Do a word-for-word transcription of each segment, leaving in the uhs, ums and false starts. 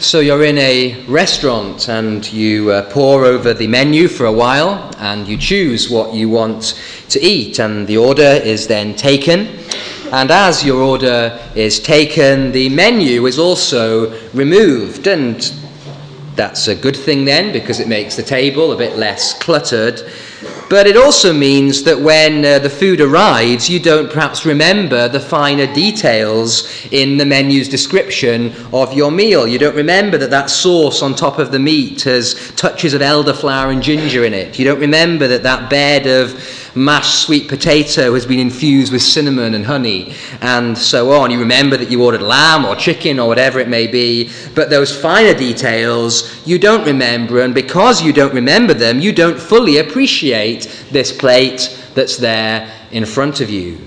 So you're in a restaurant and you uh, pore over the menu for a while and you choose what you want to eat, and the order is then taken. And as your order is taken, the menu is also removed, and that's a good thing then because it makes the table a bit less cluttered. But it also means that when uh, the food arrives, you don't perhaps remember the finer details in the menu's description of your meal. You don't remember that that sauce on top of the meat has touches of elderflower and ginger in it. You don't remember that that bed of mashed sweet potato has been infused with cinnamon and honey, and so on. You remember that you ordered lamb or chicken or whatever it may be, but those finer details you don't remember, and because you don't remember them, you don't fully appreciate this plate that's there in front of you.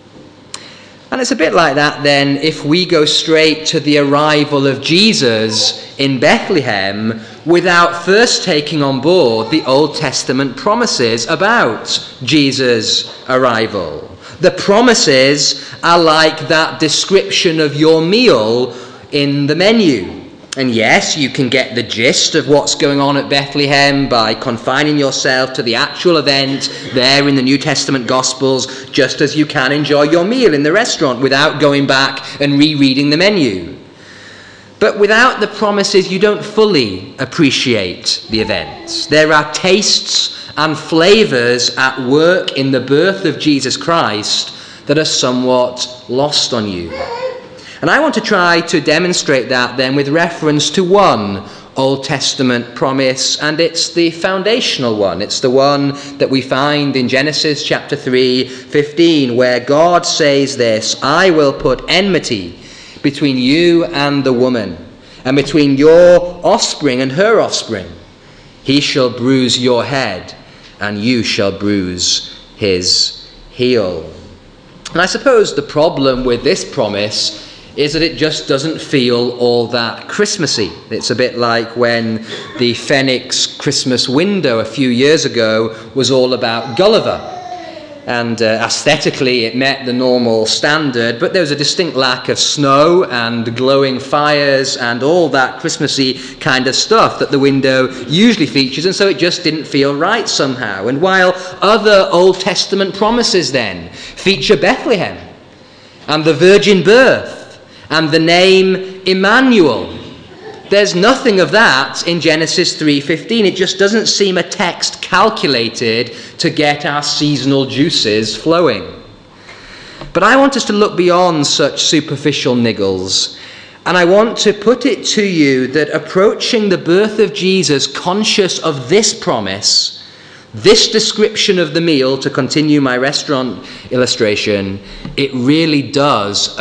And it's a bit like that then if we go straight to the arrival of Jesus in Bethlehem without first taking on board the Old Testament promises about Jesus' arrival. The promises are like that description of your meal in the menu. And yes, you can get the gist of what's going on at Bethlehem by confining yourself to the actual event there in the New Testament Gospels, just as you can enjoy your meal in the restaurant without going back and rereading the menu. But without the promises, you don't fully appreciate the events. There are tastes and flavors at work in the birth of Jesus Christ that are somewhat lost on you. And I want to try to demonstrate that then with reference to one Old Testament promise, and it's the foundational one. It's the one that we find in Genesis chapter three, fifteen, where God says this: I will put enmity between you and the woman, and between your offspring and her offspring. He shall bruise your head, and you shall bruise his heel. And I suppose the problem with this promise is that it just doesn't feel all that Christmassy. It's a bit like when the Phoenix Christmas window a few years ago was all about Gulliver. And uh, aesthetically it met the normal standard, but there was a distinct lack of snow and glowing fires and all that Christmassy kind of stuff that the window usually features, and so it just didn't feel right somehow. And while other Old Testament promises then feature Bethlehem and the virgin birth and the name Emmanuel, there's nothing of that in Genesis three fifteen. It just doesn't seem a text calculated to get our seasonal juices flowing. But I want us to look beyond such superficial niggles, and I want to put it to you that approaching the birth of Jesus conscious of this promise, this description of the meal, to continue my restaurant illustration, it really does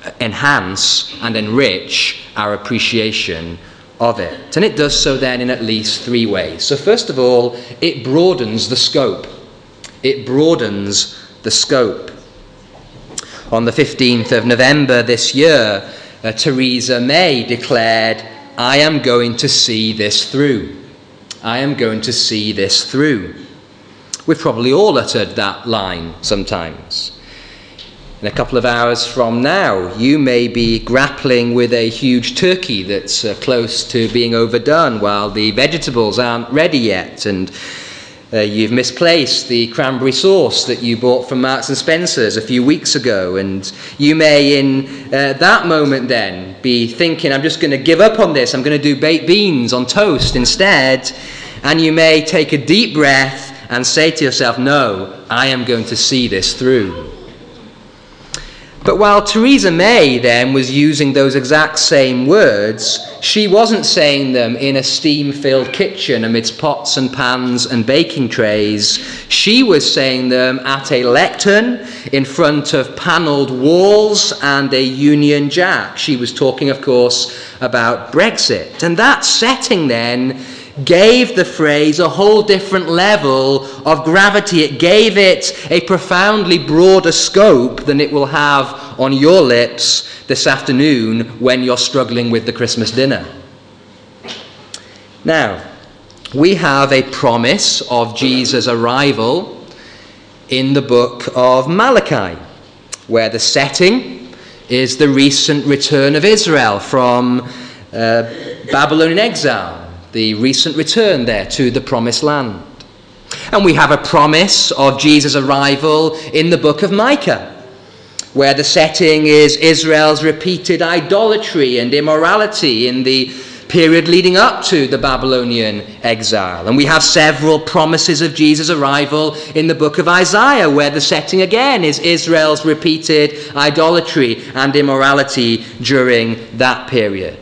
enhance and enrich our appreciation of it. And it does so then in at least three ways. So first of all, it broadens the scope. It broadens the scope. On the fifteenth of November this year, uh, Theresa May declared, I am going to see this through. I am going to see this through. We've probably all uttered that line sometimes. In a couple of hours from now, you may be grappling with a huge turkey that's uh, close to being overdone while the vegetables aren't ready yet, and uh, you've misplaced the cranberry sauce that you bought from Marks and Spencer's a few weeks ago, and you may in uh, that moment then be thinking, I'm just going to give up on this, I'm going to do baked beans on toast instead, and you may take a deep breath and say to yourself, no, I am going to see this through. But while Theresa May then was using those exact same words, she wasn't saying them in a steam-filled kitchen amidst pots and pans and baking trays. She was saying them at a lectern in front of panelled walls and a Union Jack. She was talking, of course, about Brexit. And that setting then gave the phrase a whole different level of gravity. It gave it a profoundly broader scope than it will have on your lips this afternoon when you're struggling with the Christmas dinner. Now, we have a promise of Jesus' arrival in the book of Malachi, where the setting is the recent return of Israel from uh, Babylonian exile, the recent return there to the promised land. And we have a promise of Jesus' arrival in the book of Micah, where the setting is Israel's repeated idolatry and immorality in the period leading up to the Babylonian exile. And we have several promises of Jesus' arrival in the book of Isaiah, where the setting again is Israel's repeated idolatry and immorality during that period.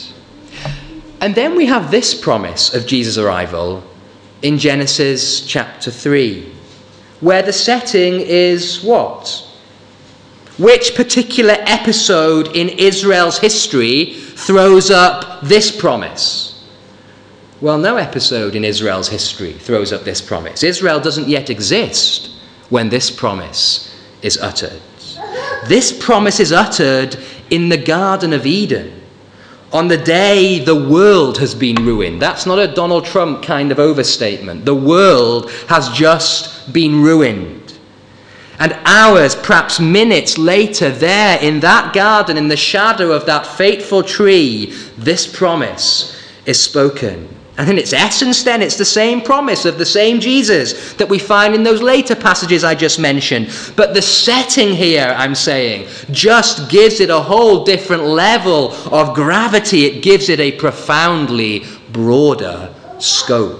And then we have this promise of Jesus' arrival in Genesis chapter three, where the setting is what? Which particular episode in Israel's history throws up this promise? Well, no episode in Israel's history throws up this promise. Israel doesn't yet exist when this promise is uttered. This promise is uttered in the Garden of Eden, on the day the world has been ruined. That's not a Donald Trump kind of overstatement. The world has just been ruined. And hours, perhaps minutes later, there in that garden, in the shadow of that fateful tree, this promise is spoken. And in its essence, then, it's the same promise of the same Jesus that we find in those later passages I just mentioned. But the setting here, I'm saying, just gives it a whole different level of gravity. It gives it a profoundly broader scope.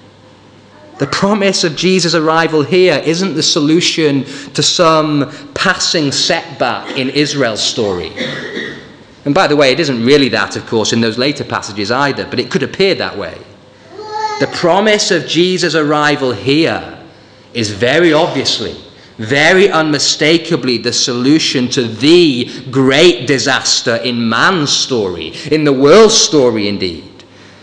The promise of Jesus' arrival here isn't the solution to some passing setback in Israel's story. And by the way, it isn't really that, of course, in those later passages either, but it could appear that way. The promise of Jesus' arrival here is very obviously, very unmistakably the solution to the great disaster in man's story, in the world's story indeed.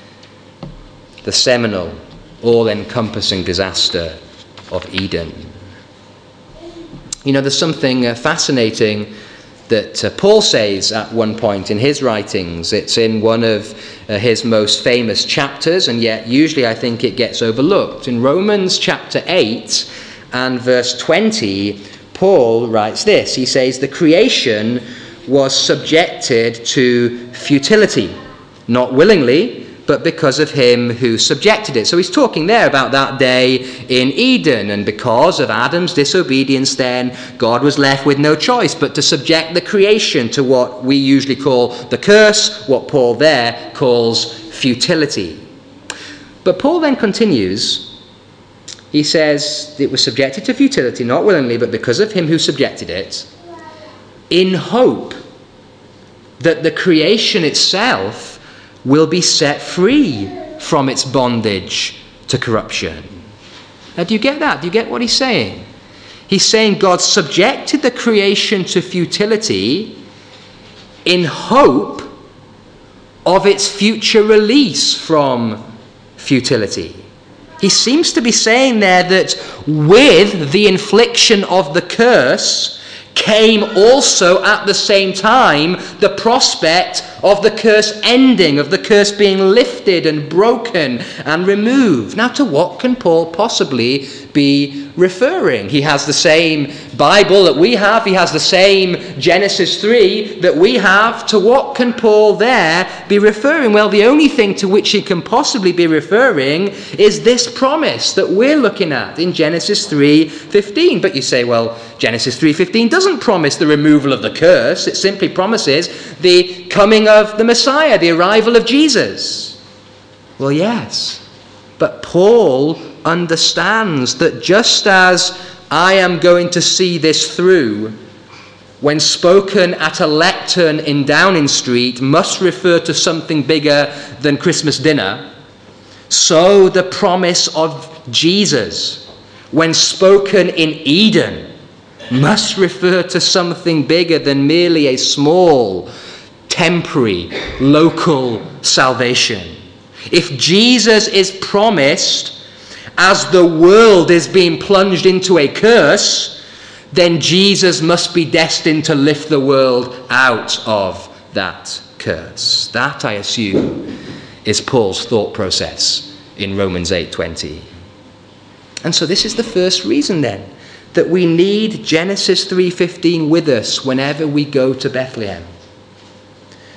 The seminal, all-encompassing disaster of Eden. You know, there's something uh, fascinating that uh, Paul says at one point in his writings. It's in one of uh, his most famous chapters, and yet usually I think it gets overlooked. In Romans chapter eight and verse twenty, Paul writes this. He says, "The creation was subjected to futility, not willingly, but because of him who subjected it." So he's talking there about that day in Eden, and because of Adam's disobedience then, God was left with no choice but to subject the creation to what we usually call the curse, what Paul there calls futility. But Paul then continues. He says it was subjected to futility, not willingly, but because of him who subjected it, in hope that the creation itself will be set free from its bondage to corruption. Now, do you get that? Do you get what he's saying? He's saying God subjected the creation to futility in hope of its future release from futility. He seems to be saying there that with the infliction of the curse came also at the same time the prospect of the curse ending, of the curse being lifted and broken and removed. Now, to what can Paul possibly be referring? He has the same Bible that we have. He has the same Genesis three that we have. To what can Paul there be referring? Well, the only thing to which he can possibly be referring is this promise that we're looking at in Genesis three fifteen. But you say, well, Genesis three fifteen doesn't promise the removal of the curse. It simply promises the coming of the Messiah, the arrival of Jesus. Well, yes, but Paul understands that just as I am going to see this through, when spoken at a lectern in Downing Street must refer to something bigger than Christmas dinner, so the promise of Jesus, when spoken in Eden, must refer to something bigger than merely a small, temporary, local salvation. If Jesus is promised as the world is being plunged into a curse, then Jesus must be destined to lift the world out of that curse. That, I assume, is Paul's thought process in Romans eight twenty. And so this is the first reason then that we need Genesis three fifteen with us whenever we go to Bethlehem.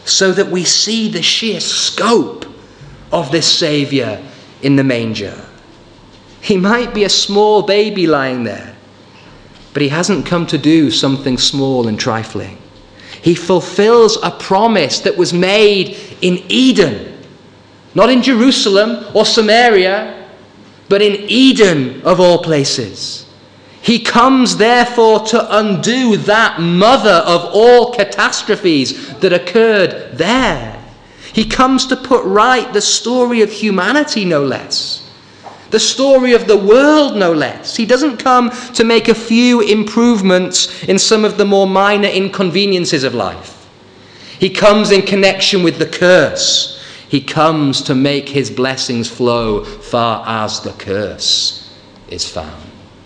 so that we see the sheer scope of this Saviour in the manger. He might be a small baby lying there, but he hasn't come to do something small and trifling. He fulfills a promise that was made in Eden, not in Jerusalem or Samaria, but in Eden of all places. He comes therefore to undo that mother of all catastrophes that occurred there. He comes to put right the story of humanity, no less. The story of the world, no less. He doesn't come to make a few improvements in some of the more minor inconveniences of life. He comes in connection with the curse. He comes to make his blessings flow far as the curse is found.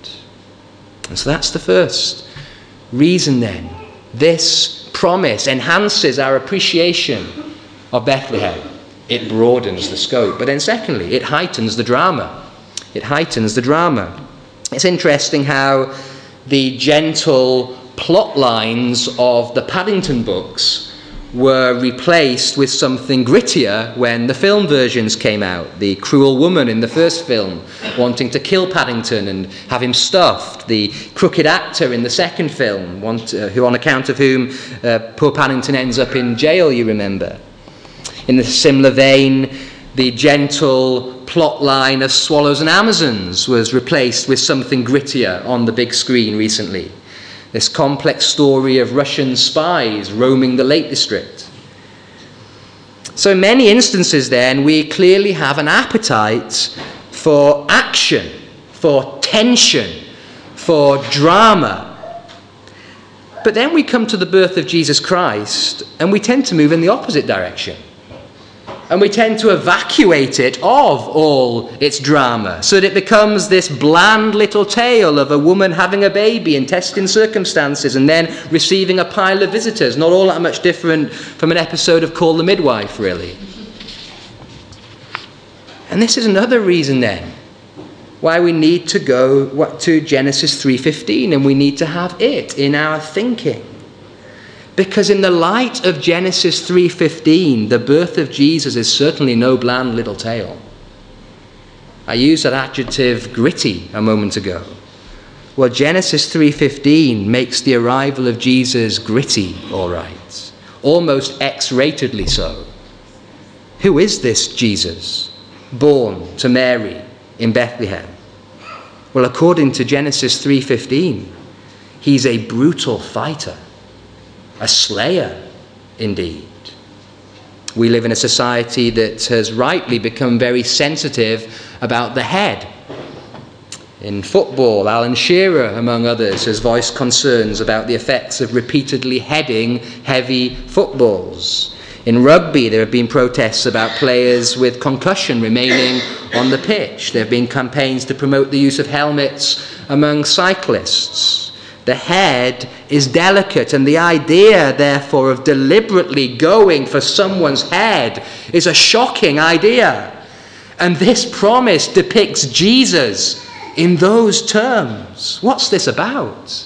And so that's the first reason then. This promise enhances our appreciation of Bethlehem. It broadens the scope. But then secondly, it heightens the drama. It heightens the drama. It's interesting how the gentle plot lines of the Paddington books were replaced with something grittier when the film versions came out. The cruel woman in the first film wanting to kill Paddington and have him stuffed. The crooked actor in the second film, want, uh, who on account of whom uh, poor Paddington ends up in jail, you remember. In a similar vein, the gentle plot line of Swallows and Amazons was replaced with something grittier on the big screen recently. This complex story of Russian spies roaming the Lake District. So in many instances then, we clearly have an appetite for action, for tension, for drama. But then we come to the birth of Jesus Christ, and we tend to move in the opposite direction. And we tend to evacuate it of all its drama, so that it becomes this bland little tale of a woman having a baby in testing circumstances and then receiving a pile of visitors, not all that much different from an episode of Call the Midwife, really. And this is another reason then why we need to go to Genesis three fifteen, and we need to have it in our thinking. Because in the light of Genesis three fifteen, the birth of Jesus is certainly no bland little tale. I used that adjective gritty a moment ago. Well, Genesis three fifteen makes the arrival of Jesus gritty, all right. Almost X-ratedly so. Who is this Jesus, born to Mary in Bethlehem? Well, according to Genesis three fifteen, he's a brutal fighter. A slayer, indeed. We live in a society that has rightly become very sensitive about the head. In football, Alan Shearer, among others, has voiced concerns about the effects of repeatedly heading heavy footballs. In rugby, there have been protests about players with concussion remaining on the pitch. There have been campaigns to promote the use of helmets among cyclists. The head is delicate, and the idea, therefore, of deliberately going for someone's head is a shocking idea. And this promise depicts Jesus in those terms. What's this about?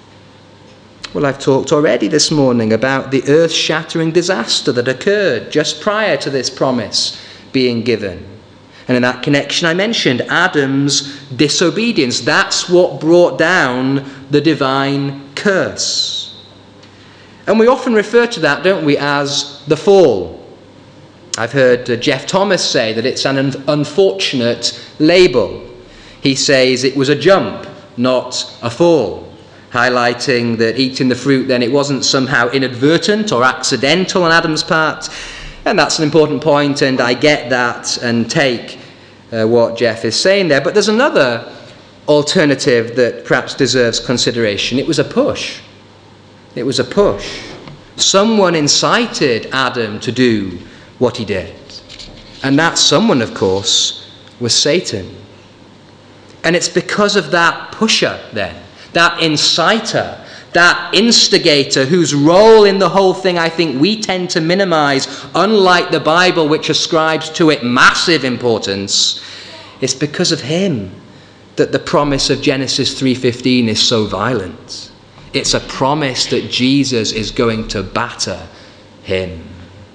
Well, I've talked already this morning about the earth-shattering disaster that occurred just prior to this promise being given. And in that connection, I mentioned Adam's disobedience. That's what brought down the divine curse. And we often refer to that, don't we, as the fall. I've heard uh, Jeff Thomas say that it's an un- unfortunate label. He says it was a jump, not a fall, highlighting that eating the fruit then it wasn't somehow inadvertent or accidental on Adam's part. And that's an important point, and I get that and take uh, what Jeff is saying there. But there's another alternative that perhaps deserves consideration. It was a push. It was a push. Someone incited Adam to do what he did. And that someone, of course, was Satan. And it's because of that pusher then, that inciter, that instigator whose role in the whole thing I think we tend to minimize, unlike the Bible which ascribes to it massive importance. It's because of him that the promise of Genesis three fifteen is so violent. It's a promise that Jesus is going to batter him.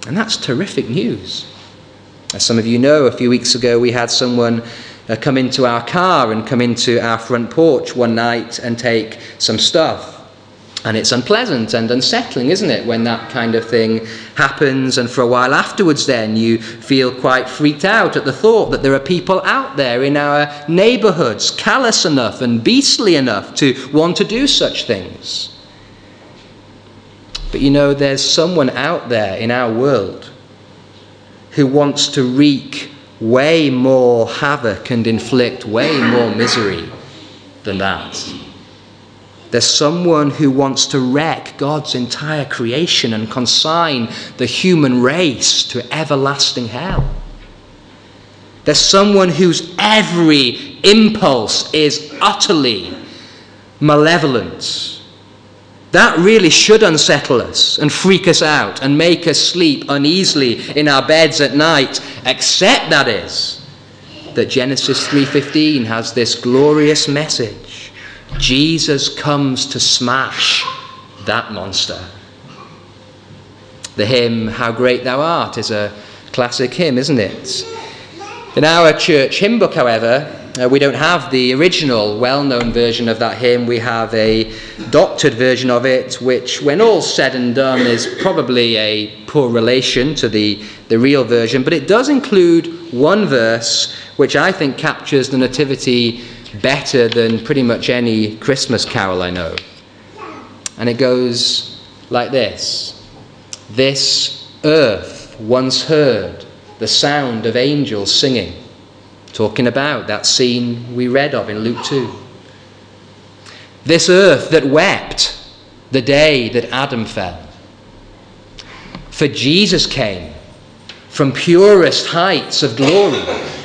And that's terrific news. As some of you know, a few weeks ago we had someone uh, come into our car and come into our front porch one night and take some stuff. And it's unpleasant and unsettling, isn't it, when that kind of thing happens, and for a while afterwards then you feel quite freaked out at the thought that there are people out there in our neighbourhoods callous enough and beastly enough to want to do such things. But you know, there's someone out there in our world who wants to wreak way more havoc and inflict way more misery than that. There's someone who wants to wreck God's entire creation and consign the human race to everlasting hell. There's someone whose every impulse is utterly malevolent. That really should unsettle us and freak us out and make us sleep uneasily in our beds at night, except that is that Genesis three fifteen has this glorious message. Jesus comes to smash that monster. The hymn, How Great Thou Art, is a classic hymn, isn't it? In our church hymn book, however, uh, we don't have the original well-known version of that hymn. We have a doctored version of it, which, when all's said and done, is probably a poor relation to the, the real version. But it does include one verse which I think captures the Nativity better than pretty much any Christmas carol I know. And it goes like this. This earth once heard the sound of angels singing, talking about that scene we read of in Luke two. This earth that wept the day that Adam fell. For Jesus came from purest heights of glory,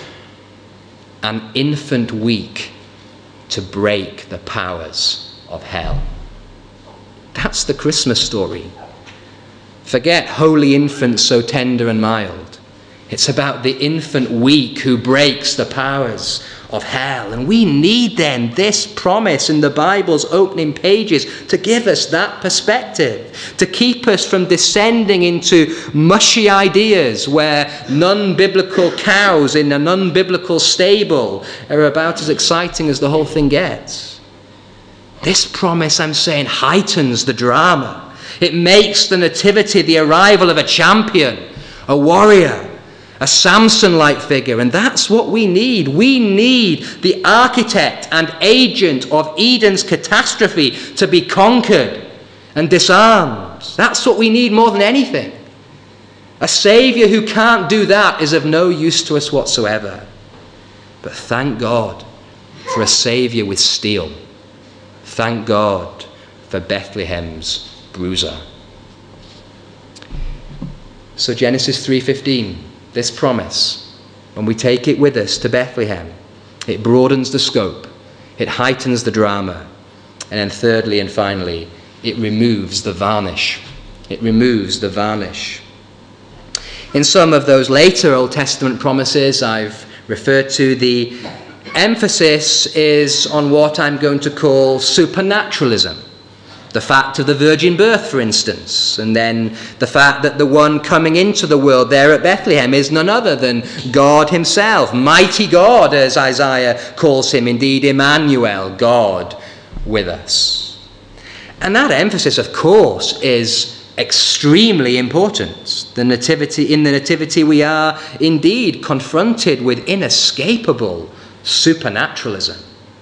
an infant weak to break the powers of hell. That's the Christmas story. Forget holy infant so tender and mild. It's about the infant weak who breaks the powers of hell. And we need then this promise in the Bible's opening pages to give us that perspective, to keep us from descending into mushy ideas where non-biblical cows in a non-biblical stable are about as exciting as the whole thing gets. This promise, I'm saying, heightens the drama. It makes the nativity the arrival of a champion, a warrior, a Samson-like figure, and that's what we need. We need the architect and agent of Eden's catastrophe to be conquered and disarmed. That's what we need more than anything. A saviour who can't do that is of no use to us whatsoever. But thank God for a saviour with steel. Thank God for Bethlehem's bruiser. So Genesis three fifteen. This promise, when we take it with us to Bethlehem, it broadens the scope, it heightens the drama, and then thirdly and finally, it removes the varnish. It removes the varnish. In some of those later Old Testament promises I've referred to, the emphasis is on what I'm going to call supernaturalism. The fact of the virgin birth, for instance, and then the fact that the one coming into the world there at Bethlehem is none other than God himself, mighty God, as Isaiah calls him, indeed Emmanuel, God with us. And that emphasis, of course, is extremely important. The nativity, in the nativity we are indeed confronted with inescapable supernaturalism.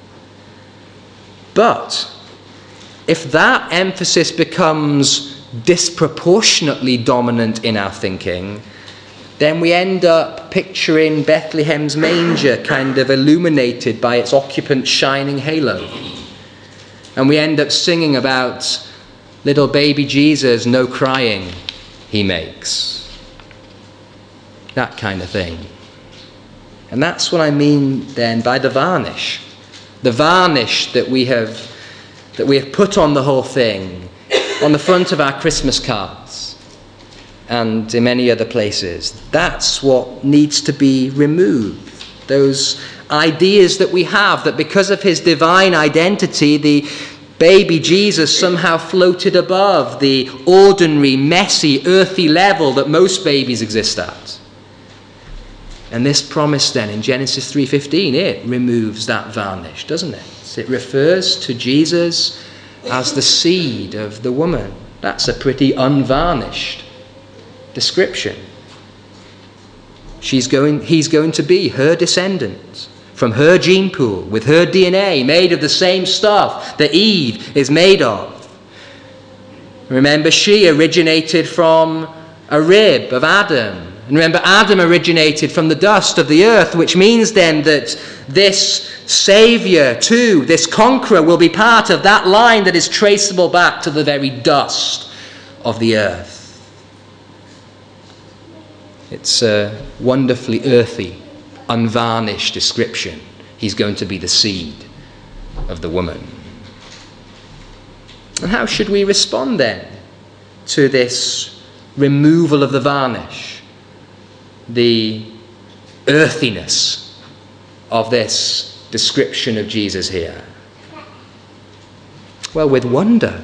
But if that emphasis becomes disproportionately dominant in our thinking, then we end up picturing Bethlehem's manger kind of illuminated by its occupant's shining halo. And we end up singing about little baby Jesus, no crying he makes. That kind of thing. And that's what I mean then by the varnish. The varnish that we have that we have put on the whole thing, on the front of our Christmas cards and in many other places. That's what needs to be removed. Those ideas that we have that because of his divine identity, the, Baby Jesus somehow floated above the ordinary, messy, earthy level that most babies exist at. And this promise then in Genesis three fifteen, it removes that varnish, doesn't it? It refers to Jesus as the seed of the woman. That's a pretty unvarnished description. She's going, he's going to be her descendant from her gene pool, with her D N A made of the same stuff that Eve is made of. Remember, she originated from a rib of Adam. And remember, Adam originated from the dust of the earth, which means then that this Saviour too, this conqueror, will be part of that line that is traceable back to the very dust of the earth. It's a wonderfully earthy, unvarnished description. He's going to be the seed of the woman. And how should we respond then to this removal of the varnish, the earthiness of this description of Jesus here? Well, with wonder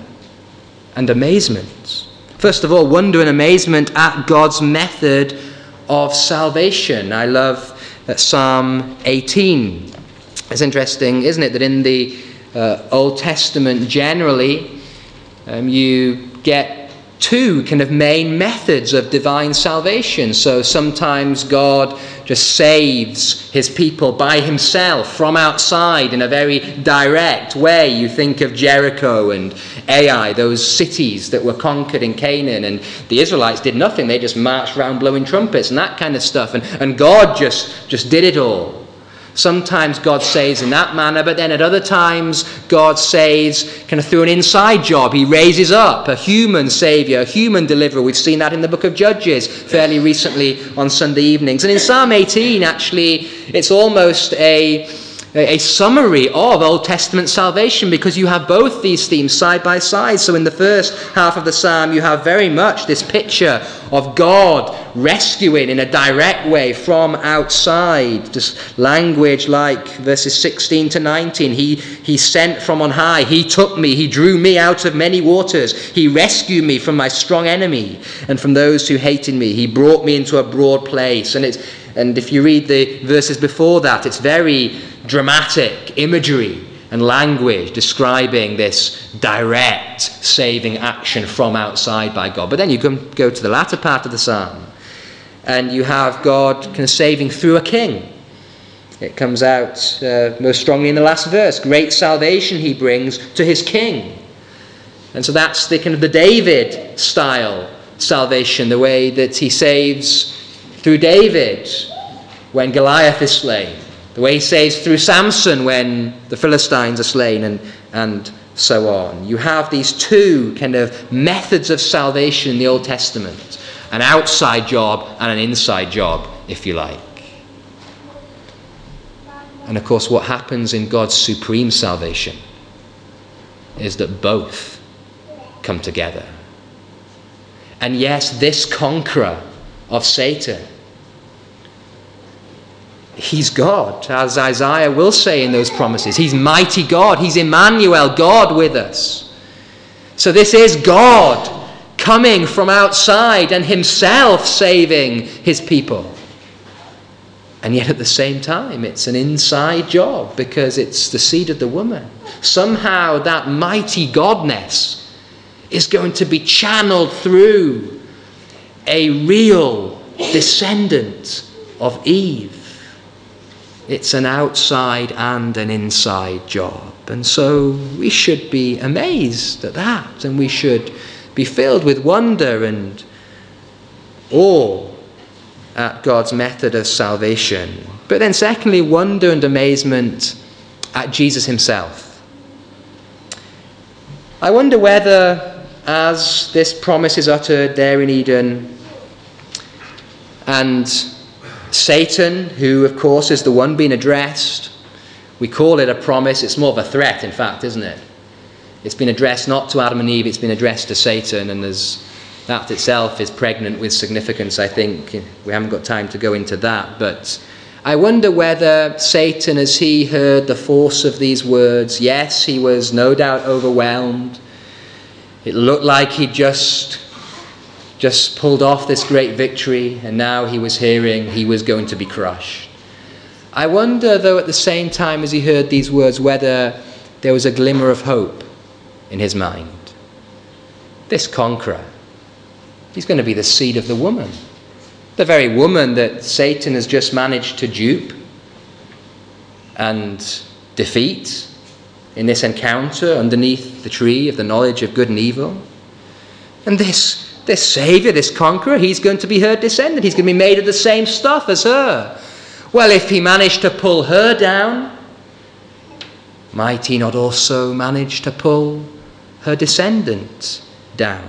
and amazement. First of all, wonder and amazement at God's method of salvation. I love uh, Psalm eighteen. It's interesting, isn't it, that in the uh, Old Testament generally, um, you get two kind of main methods of divine salvation. So sometimes God just saves his people by himself from outside in a very direct way. You think of Jericho and Ai, those cities that were conquered in Canaan, and the Israelites did nothing. They just marched around blowing trumpets and that kind of stuff. And, and God just, just did it all. Sometimes God saves in that manner, but then at other times God saves kind of through an inside job. He raises up a human saviour, a human deliverer. We've seen that in the book of Judges fairly recently on Sunday evenings. And in Psalm eighteen, actually, it's almost a, a summary of Old Testament salvation, because you have both these themes side by side. So in the first half of the psalm, you have very much this picture of God rescuing in a direct way from outside. Just language like verses sixteen to nineteen. He, he sent from on high. He took me. He drew me out of many waters. He rescued me from my strong enemy and from those who hated me. He brought me into a broad place. And it's, and if you read the verses before that, it's very dramatic imagery and language describing this direct saving action from outside by God. But then you can go to the latter part of the psalm, and you have God kind of saving through a king. It comes out uh, most strongly in the last verse. Great salvation he brings to his king. And so that's the kind of the David style salvation, the way that he saves through David when Goliath is slain, the way he saves through Samson when the Philistines are slain, and, and so on. You have these two kind of methods of salvation in the Old Testament. An outside job and an inside job, if you like. And of course, what happens in God's supreme salvation is that both come together. And yes, this conqueror of Satan, he's God, as Isaiah will say in those promises. He's mighty God. He's Emmanuel, God with us. So this is God coming from outside and himself saving his people. And yet at the same time, it's an inside job, because it's the seed of the woman. Somehow that mighty Godness is going to be channeled through a real descendant of Eve. It's an outside and an inside job. And so we should be amazed at that, and we should be filled with wonder and awe at God's method of salvation. But then secondly, wonder and amazement at Jesus himself. I wonder whether, as this promise is uttered there in Eden, and Satan, who of course is the one being addressed, we call it a promise, it's more of a threat in fact, isn't it? It's been addressed not to Adam and Eve, it's been addressed to Satan, and there's, that itself is pregnant with significance, I think. We haven't got time to go into that, but I wonder whether Satan, as he heard the force of these words, yes, he was no doubt overwhelmed. It looked like he'd just, just pulled off this great victory, and now he was hearing he was going to be crushed. I wonder, though, at the same time as he heard these words, whether there was a glimmer of hope in his mind. This conqueror, he's going to be the seed of the woman. The very woman that Satan has just managed to dupe and defeat in this encounter underneath the tree of the knowledge of good and evil. And this, this Saviour, this conqueror, he's going to be her descendant. He's going to be made of the same stuff as her. Well, if he managed to pull her down, might he not also manage to pull her descendant down?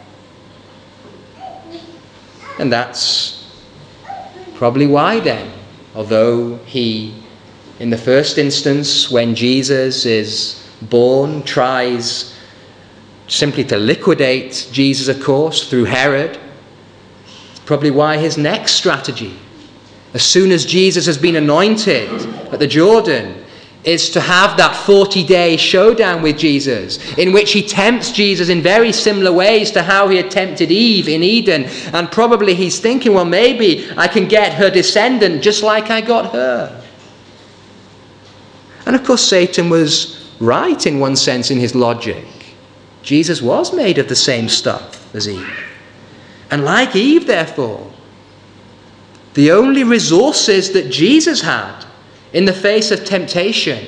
And that's probably why then, although he, in the first instance, when Jesus is born, tries simply to liquidate Jesus, of course, through Herod, it's probably why his next strategy, as soon as Jesus has been anointed at the Jordan, is to have that forty-day showdown with Jesus, in which he tempts Jesus in very similar ways to how he had tempted Eve in Eden. And probably he's thinking, well, maybe I can get her descendant just like I got her. And of course, Satan was right in one sense in his logic. Jesus was made of the same stuff as Eve. And like Eve, therefore, the only resources that Jesus had in the face of temptation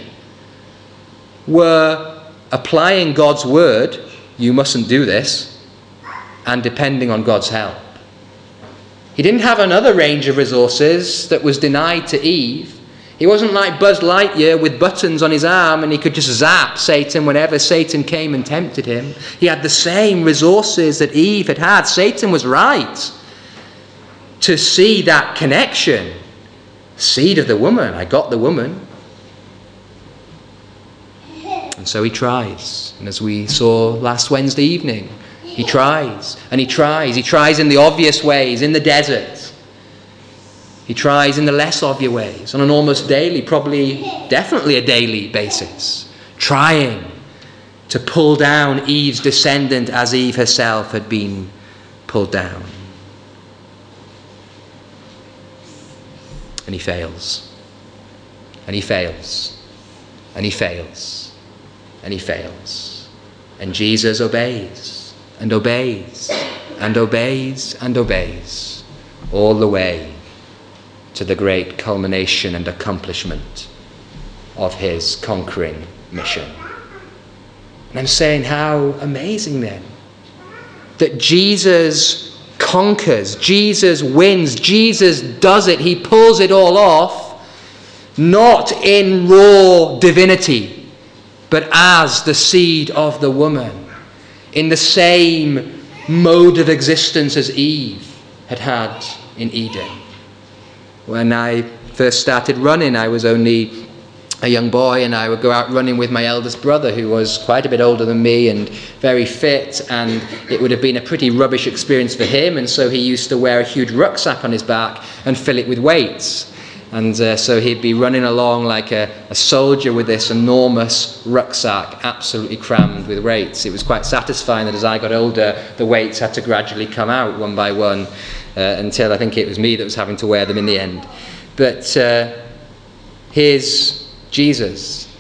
were applying God's word, you mustn't do this, and depending on God's help. He didn't have another range of resources that was denied to Eve. He wasn't like Buzz Lightyear with buttons on his arm and he could just zap Satan whenever Satan came and tempted him. He had the same resources that Eve had had. Satan was right to see that connection. Seed of the woman, I got the woman. And so he tries. And as we saw last Wednesday evening, he tries and he tries. He tries in the obvious ways, in the desert. He tries in the less obvious ways, on an almost daily, probably definitely a daily basis, trying to pull down Eve's descendant as Eve herself had been pulled down. And he fails. And he fails. And he fails. And he fails. And Jesus obeys. And obeys. And obeys. And obeys. All the way to the great culmination and accomplishment of his conquering mission. And I'm saying, how amazing then that Jesus conquers, Jesus wins, Jesus does it, he pulls it all off, not in raw divinity, but as the seed of the woman, in the same mode of existence as Eve had had in Eden. When I first started running, I was only a young boy, and I would go out running with my eldest brother, who was quite a bit older than me and very fit, and it would have been a pretty rubbish experience for him, and so he used to wear a huge rucksack on his back and fill it with weights. And uh, so he'd be running along like a, a soldier with this enormous rucksack, absolutely crammed with weights. It was quite satisfying that as I got older, the weights had to gradually come out one by one, uh, until I think it was me that was having to wear them in the end. But uh, here's Jesus,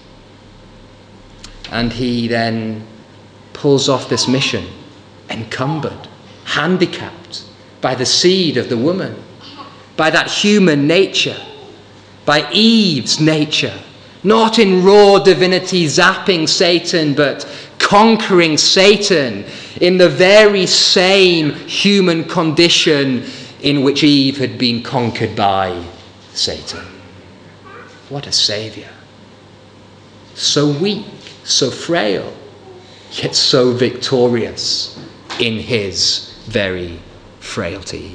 and he then pulls off this mission, encumbered, handicapped by the seed of the woman, by that human nature, by Eve's nature, not in raw divinity zapping Satan, but conquering Satan in the very same human condition in which Eve had been conquered by Satan. What a Saviour. So weak, so frail, yet so victorious in his very frailty.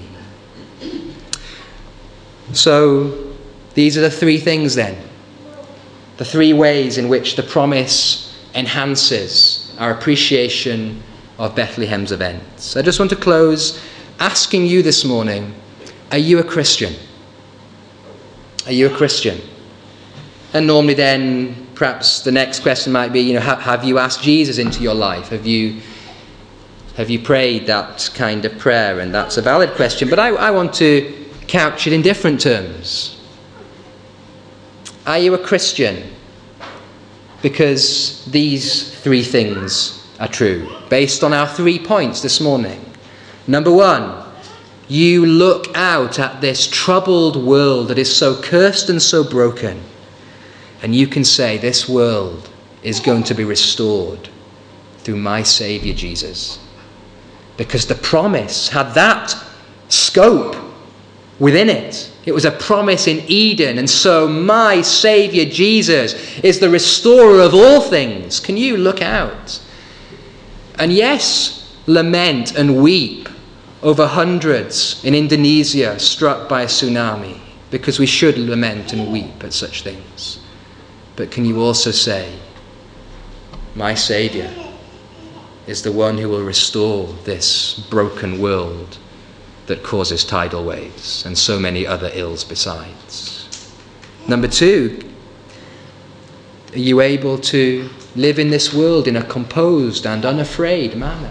So these are the three things then. The three ways in which the promise enhances our appreciation of Bethlehem's events. I just want to close asking you this morning, are you a Christian? Are you a Christian? And normally then, perhaps the next question might be, you know, have, have you asked Jesus into your life? Have you have you prayed that kind of prayer? And that's a valid question. But I, I want to couch it in different terms. Are you a Christian? Because these three things are true, based on our three points this morning. Number one, you look out at this troubled world that is so cursed and so broken, and you can say, this world is going to be restored through my Saviour Jesus. Because the promise had that scope within it. It was a promise in Eden, and so my Saviour Jesus is the restorer of all things. Can you look out? And yes, lament and weep over hundreds in Indonesia struck by a tsunami, because we should lament and weep at such things. But can you also say, my Saviour is the one who will restore this broken world that causes tidal waves and so many other ills besides? Number two, are you able to live in this world in a composed and unafraid manner?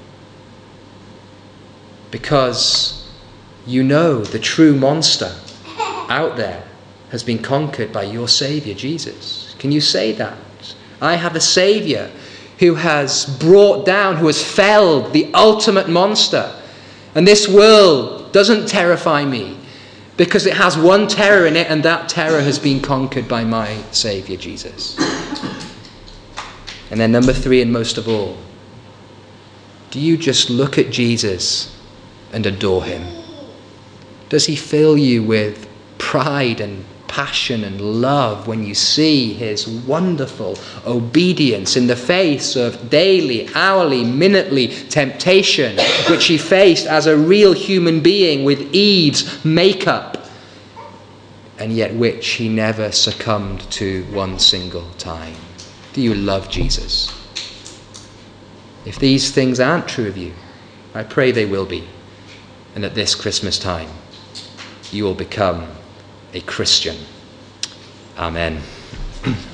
Because you know the true monster out there has been conquered by your Saviour Jesus. Can you say that? I have a Saviour who has brought down, who has felled the ultimate monster. And this world doesn't terrify me because it has one terror in it, and that terror has been conquered by my Saviour Jesus. And then number three, and most of all, do you just look at Jesus and adore him? Does he fill you with pride and passion and love when you see his wonderful obedience in the face of daily, hourly, minutely temptation, which he faced as a real human being with Eve's makeup, and yet which he never succumbed to one single time? Do you love Jesus? If these things aren't true of you, I pray they will be. And at this Christmas time, you will become a Christian. Amen.